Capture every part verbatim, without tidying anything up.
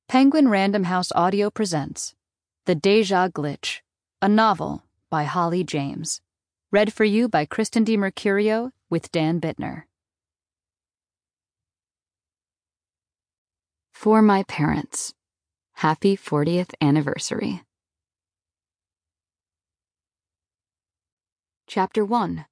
Penguin Random House Audio presents The Deja Glitch, a novel by Holly James. Read for you by Kristen DiMercurio with Dan Bittner. For my parents, happy fortieth anniversary. Chapter one.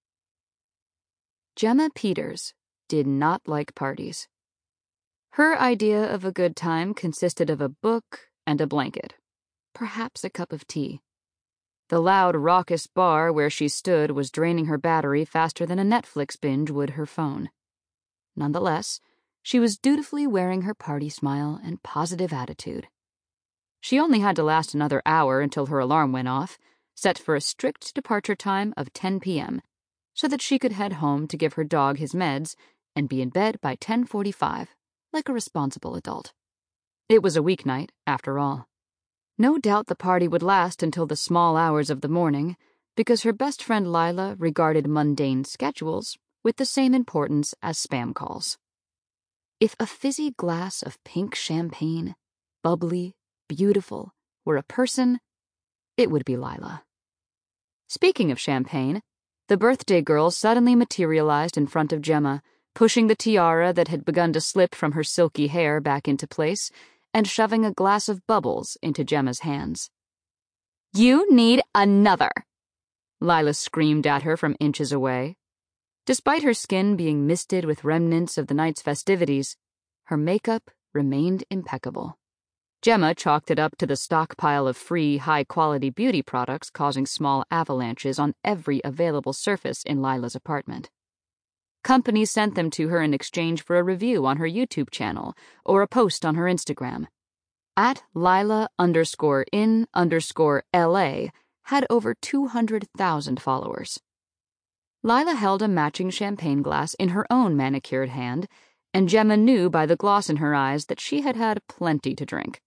Gemma Peters did not like parties. Her idea of a good time consisted of a book and a blanket, perhaps a cup of tea. The loud, raucous bar where she stood was draining her battery faster than a Netflix binge would her phone. Nonetheless, she was dutifully wearing her party smile and positive attitude. She only had to last another hour until her alarm went off, set for a strict departure time of ten p.m., so that she could head home to give her dog his meds and be in bed by ten forty-five. Like a responsible adult. It was a weeknight, after all. No doubt the party would last until the small hours of the morning, because her best friend Lila regarded mundane schedules with the same importance as spam calls. If a fizzy glass of pink champagne, bubbly, beautiful, were a person, it would be Lila. Speaking of champagne, the birthday girl suddenly materialized in front of Gemma, pushing the tiara that had begun to slip from her silky hair back into place and shoving a glass of bubbles into Gemma's hands. "You need another," Lila screamed at her from inches away. Despite her skin being misted with remnants of the night's festivities, her makeup remained impeccable. Gemma chalked it up to the stockpile of free, high-quality beauty products causing small avalanches on every available surface in Lila's apartment. Companies sent them to her in exchange for a review on her YouTube channel or a post on her Instagram. At Lila underscore in underscore LA had over two hundred thousand followers. Lila held a matching champagne glass in her own manicured hand, and Gemma knew by the gloss in her eyes that she had had plenty to drink.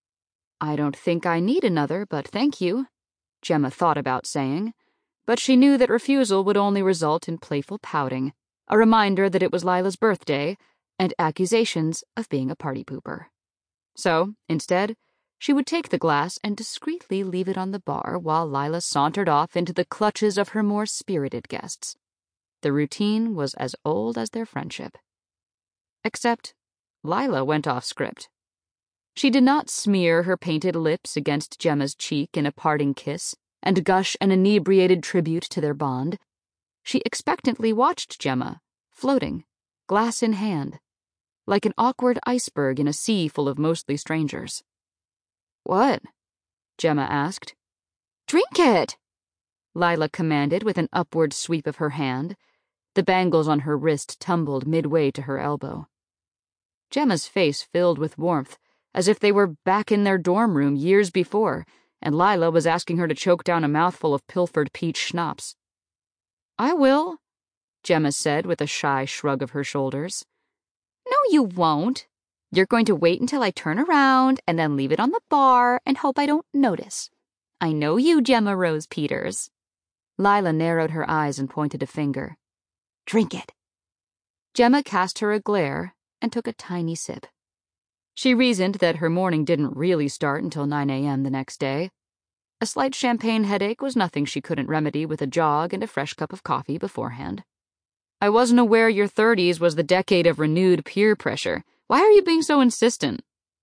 "I don't think I need another, but thank you," Gemma thought about saying, but she knew that refusal would only result in playful pouting, a reminder that it was Lila's birthday, and accusations of being a party pooper. So, instead, she would take the glass and discreetly leave it on the bar while Lila sauntered off into the clutches of her more spirited guests. The routine was as old as their friendship. Except, Lila went off script. She did not smear her painted lips against Gemma's cheek in a parting kiss and gush an inebriated tribute to their bond. She expectantly watched Gemma, floating, glass in hand, like an awkward iceberg in a sea full of mostly strangers. "What?" Gemma asked. "Drink it!" Lila commanded with an upward sweep of her hand. The bangles on her wrist tumbled midway to her elbow. Gemma's face filled with warmth, as if they were back in their dorm room years before, and Lila was asking her to choke down a mouthful of pilfered peach schnapps. "I will," Gemma said with a shy shrug of her shoulders. "No, you won't. You're going to wait until I turn around and then leave it on the bar and hope I don't notice. I know you, Gemma Rose Peters." Lila narrowed her eyes and pointed a finger. "Drink it." Gemma cast her a glare and took a tiny sip. She reasoned that her morning didn't really start until nine a.m. the next day. A slight champagne headache was nothing she couldn't remedy with a jog and a fresh cup of coffee beforehand. "I wasn't aware your thirties was the decade of renewed peer pressure. Why are you being so insistent?"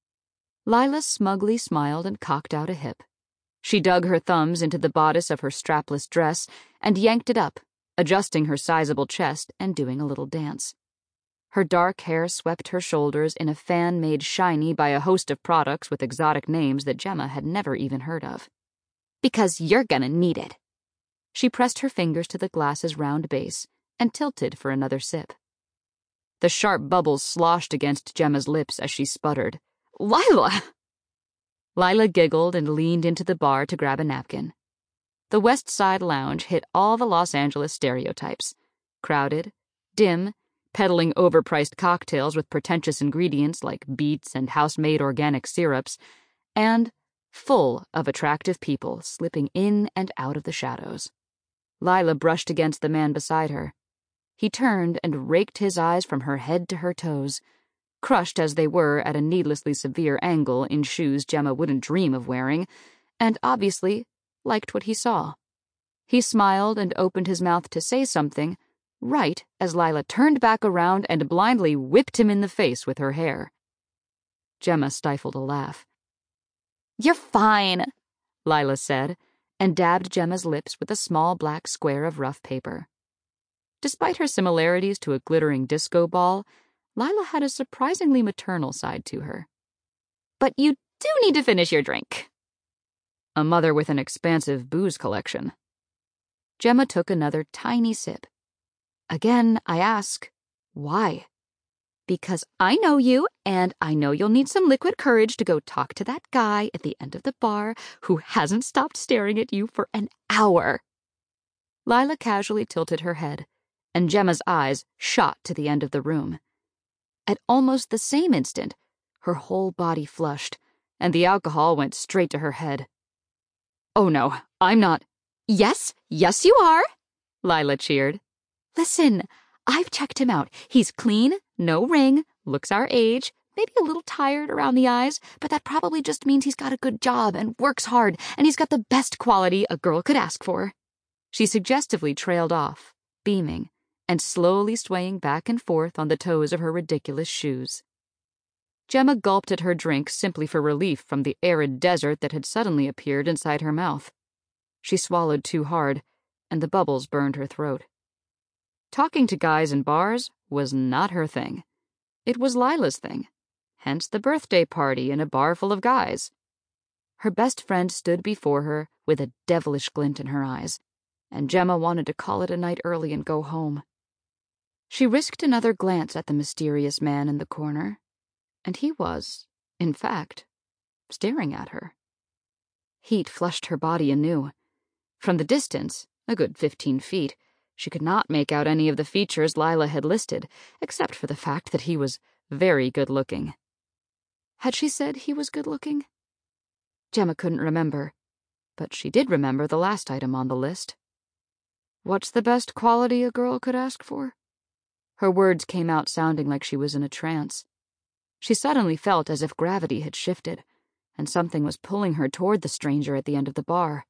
Lila smugly smiled and cocked out a hip. She dug her thumbs into the bodice of her strapless dress and yanked it up, adjusting her sizable chest and doing a little dance. Her dark hair swept her shoulders in a fan made shiny by a host of products with exotic names that Gemma had never even heard of. "Because you're gonna need it." She pressed her fingers to the glass's round base and tilted for another sip. The sharp bubbles sloshed against Gemma's lips as she sputtered, "Lila!" Lila giggled and leaned into the bar to grab a napkin. The West Side Lounge hit all the Los Angeles stereotypes: crowded, dim, peddling overpriced cocktails with pretentious ingredients like beets and house-made organic syrups, and full of attractive people slipping in and out of the shadows. Lila brushed against the man beside her. He turned and raked his eyes from her head to her toes. crushed as they were at a needlessly severe angle in shoes Gemma wouldn't dream of wearing, and obviously liked what he saw. He smiled and opened his mouth to say something, right as Lila turned back around and blindly whipped him in the face with her hair. Gemma stifled a laugh. "You're fine," Lila said, and dabbed Gemma's lips with a small black square of rough paper. Despite her similarities to a glittering disco ball, Lila had a surprisingly maternal side to her. "But you do need to finish your drink." A mother with an expansive booze collection. Gemma took another tiny sip. "Again, I ask, why?" "Because I know you, and I know you'll need some liquid courage to go talk to that guy at the end of the bar who hasn't stopped staring at you for an hour." Lila casually tilted her head, and Gemma's eyes shot to the end of the room. At almost the same instant, her whole body flushed, and the alcohol went straight to her head. "Oh no, I'm not—" "Yes, yes you are," Lila cheered. "Listen, I've checked him out. He's clean, no ring, looks our age, maybe a little tired around the eyes, but that probably just means he's got a good job and works hard, and he's got the best quality a girl could ask for." She suggestively trailed off, beaming, and slowly swaying back and forth on the toes of her ridiculous shoes. Gemma gulped at her drink simply for relief from the arid desert that had suddenly appeared inside her mouth. She swallowed too hard, and the bubbles burned her throat. Talking to guys in bars was not her thing. It was Lila's thing, hence the birthday party in a bar full of guys. Her best friend stood before her with a devilish glint in her eyes, and Gemma wanted to call it a night early and go home. She risked another glance at the mysterious man in the corner, and he was, in fact, staring at her. Heat flushed her body anew. From the distance, a good fifteen feet, she could not make out any of the features Lila had listed, except for the fact that he was very good-looking. Had she said he was good-looking? Gemma couldn't remember, but she did remember the last item on the list. What's the best quality a girl could ask for? Her words came out sounding like she was in a trance. She suddenly felt as if gravity had shifted, and something was pulling her toward the stranger at the end of the bar.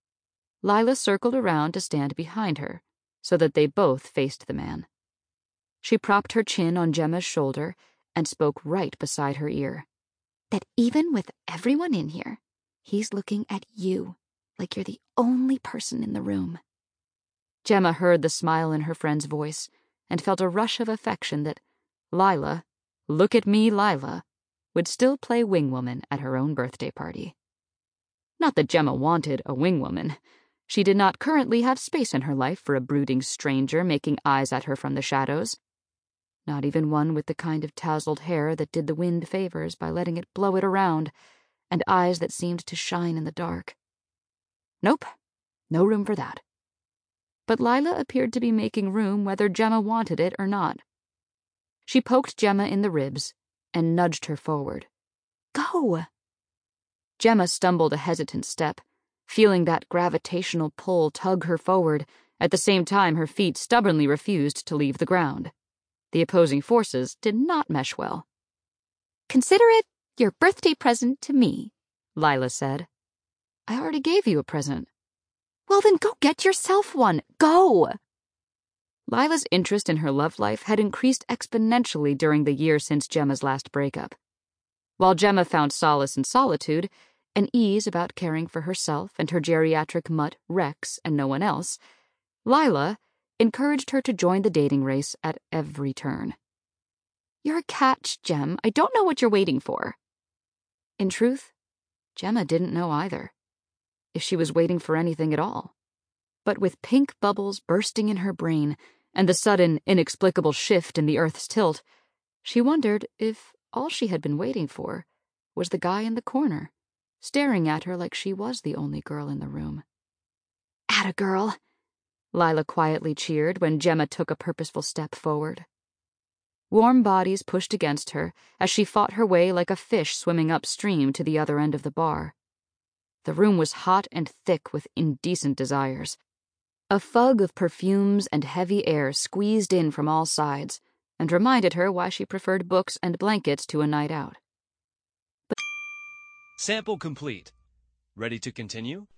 Lila circled around to stand behind her, so that they both faced the man. She propped her chin on Gemma's shoulder and spoke right beside her ear. "That even with everyone in here, he's looking at you like you're the only person in the room." Gemma heard the smile in her friend's voice and felt a rush of affection that Lila, look at me, Lila, would still play wingwoman at her own birthday party. Not that Gemma wanted a wingwoman. She did not currently have space in her life for a brooding stranger making eyes at her from the shadows. Not even one with the kind of tousled hair that did the wind favors by letting it blow it around, and eyes that seemed to shine in the dark. Nope, no room for that. But Lila appeared to be making room whether Gemma wanted it or not. She poked Gemma in the ribs and nudged her forward. "Go!" Gemma stumbled a hesitant step, feeling that gravitational pull tug her forward, at the same time her feet stubbornly refused to leave the ground. The opposing forces did not mesh well. "Consider it your birthday present to me," Lila said. "I already gave you a present." "Well, then go get yourself one. Go!" Lila's interest in her love life had increased exponentially during the year since Gemma's last breakup. While Gemma found solace in solitude, an ease about caring for herself and her geriatric mutt, Rex, and no one else, Lila encouraged her to join the dating race at every turn. "You're a catch, Gem. I don't know what you're waiting for." In truth, Gemma didn't know either, if she was waiting for anything at all. But with pink bubbles bursting in her brain and the sudden, inexplicable shift in the Earth's tilt, she wondered if all she had been waiting for was the guy in the corner, staring at her like she was the only girl in the room. "Atta girl," Lila quietly cheered when Gemma took a purposeful step forward. Warm bodies pushed against her as she fought her way like a fish swimming upstream to the other end of the bar. The room was hot and thick with indecent desires. A fug of perfumes and heavy air squeezed in from all sides, and reminded her why she preferred books and blankets to a night out. Sample complete. Ready to continue?